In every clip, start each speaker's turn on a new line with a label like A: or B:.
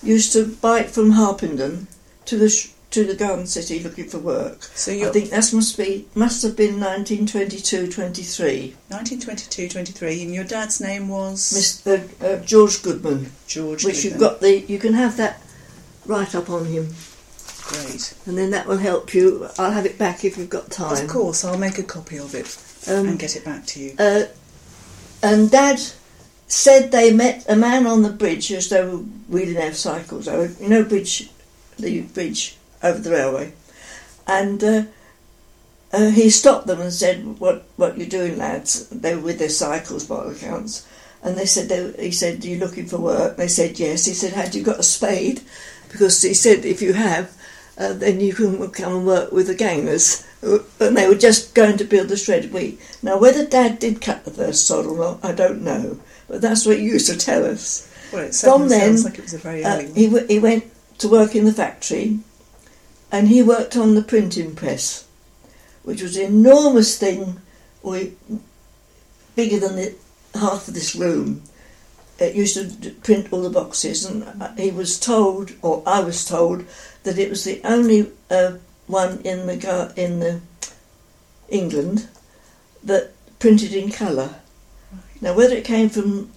A: used to bike from Harpenden to the Garden City looking for work.
B: So
A: I think that must have been 1922-23.
B: 1922-23, and your dad's name was
A: Mr. George Goodman.
B: George
A: which
B: Goodman.
A: you can have that right up on him.
B: Great.
A: And then that will help you. I'll have it back if you've got time.
B: Of course, I'll make a copy of it and get it back to you.
A: And Dad said they met a man on the bridge as they were wheeling their cycles over. You know, the bridge over the railway. And he stopped them and said, "What you doing, lads?" They were with their cycles, by all accounts. And they said, he said, "Are you looking for work?" They said, "Yes." He said, "Had you got a spade?" Because he said, if you have, then you can come and work with the gangers. And they were just going to build the shredded wheat. Now, whether Dad did cut the first sod or not, I don't know. But that's what he used to tell us.
B: Well, it sounds like it was a very early one.
A: He went to work in the factory, and he worked on the printing press, which was an enormous thing, bigger than half of this room. It used to print all the boxes, and he was told, or I was told, that it was the only one in England that printed in colour. Right. Now, whether it came from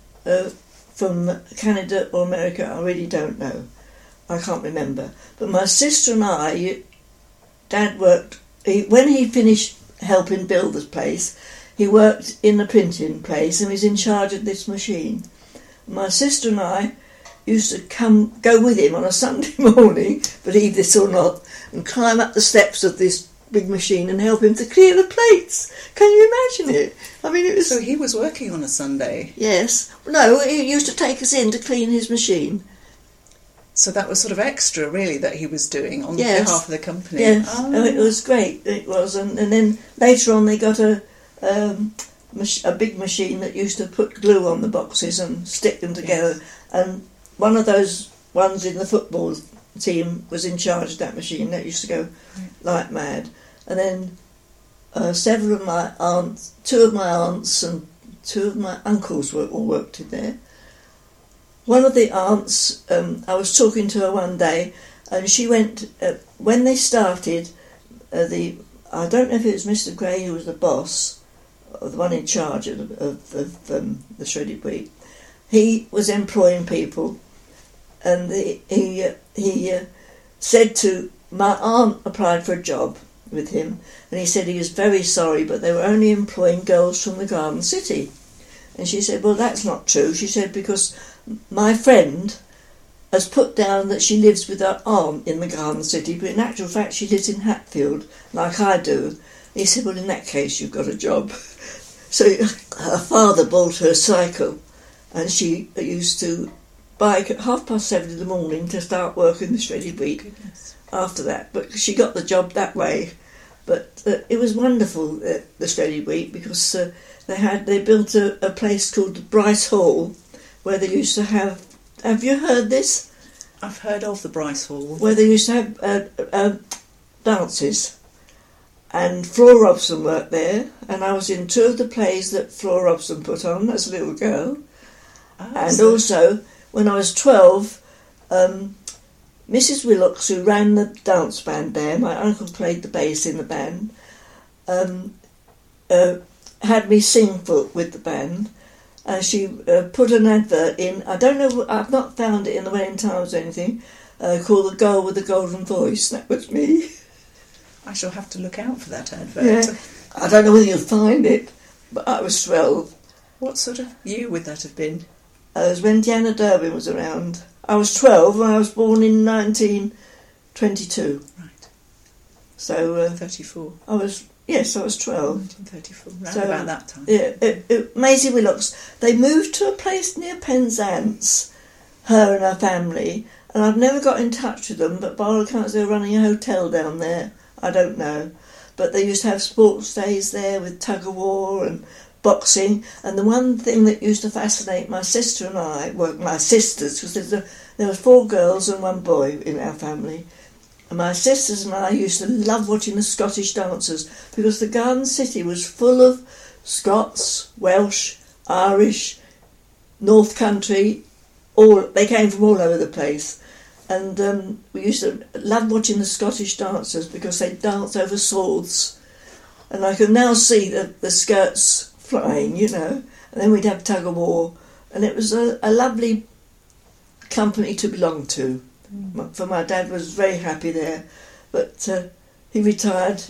A: Canada or America, I really don't know. I can't remember. But my sister and I, Dad worked. When he finished helping build this place, he worked in the printing place and was in charge of this machine. My sister and I used to go with him on a Sunday morning, believe this or not, and climb up the steps of this big machine and help him to clear the plates. Can you imagine it? I mean, it was...
B: So he was working on a Sunday?
A: Yes. No, he used to take us in to clean his machine.
B: So that was sort of extra, really, that he was doing on behalf of the company?
A: Yes. Oh, it was great. It was. And then later on they got a big machine that used to put glue on the boxes and stick them together. Yes. And one of those ones in the football team was in charge of that machine. That used to go like mad. And then several of my aunts, two of my aunts and two of my uncles all worked in there. One of the aunts, I was talking to her one day, and she went, when they started, I don't know if it was Mr. Gray who was the boss, or the one in charge of the shredded wheat. He was employing people, and he said to, my aunt applied for a job with him, and he said he was very sorry, but they were only employing girls from the Garden City. And she said, well, that's not true. She said, because my friend has put down that she lives with her aunt in the Garden City, but in actual fact she lives in Hatfield, like I do. He said, well, in that case you've got a job. So her father bought her a cycle, and she used to bike at 7:30 in the morning to start working the shredded wheat. Goodness. After that. But she got the job that way. But it was wonderful, the shredded wheat, because they built a place called Bryce Hall, where they used to have you heard this?
B: I've heard of the Bryce Hall.
A: Where they used to have dances. And Flora Robson worked there, and I was in two of the plays that Flora Robson put on as a little girl. Oh, and also, when I was 12, Mrs. Willocks, who ran the dance band there, my uncle played the bass in the band, had me sing with the band. And she put an advert in, I don't know, I've not found it in the Welling Times or anything, called The Girl with the Golden Voice. That was me.
B: I shall have to look out for that advert.
A: Yeah. I don't know whether you'll find it, but I was 12.
B: What sort of year would that have been?
A: It was when Diana Durbin was around. I was 12 when I was born in 1922.
B: Right.
A: So
B: 34.
A: I was 12.
B: 1934, round about that time.
A: Yeah, Maisie Willocks. They moved to a place near Penzance, her and her family, and I've never got in touch with them, but by all accounts they were running a hotel down there. I don't know. But they used to have sports days there with tug-of-war and boxing, and the one thing that used to fascinate my sister and I, well, my sisters, because there were 4 girls and 1 boy in our family, and my sisters and I used to love watching the Scottish dancers, because the Garden City was full of Scots, Welsh, Irish, North Country, they came from all over the place, and we used to love watching the Scottish dancers because they dance over swords, and I can now see the skirts flying, you know, and then we'd have tug of war, and it was a lovely company to belong to. For my dad was very happy there, but he retired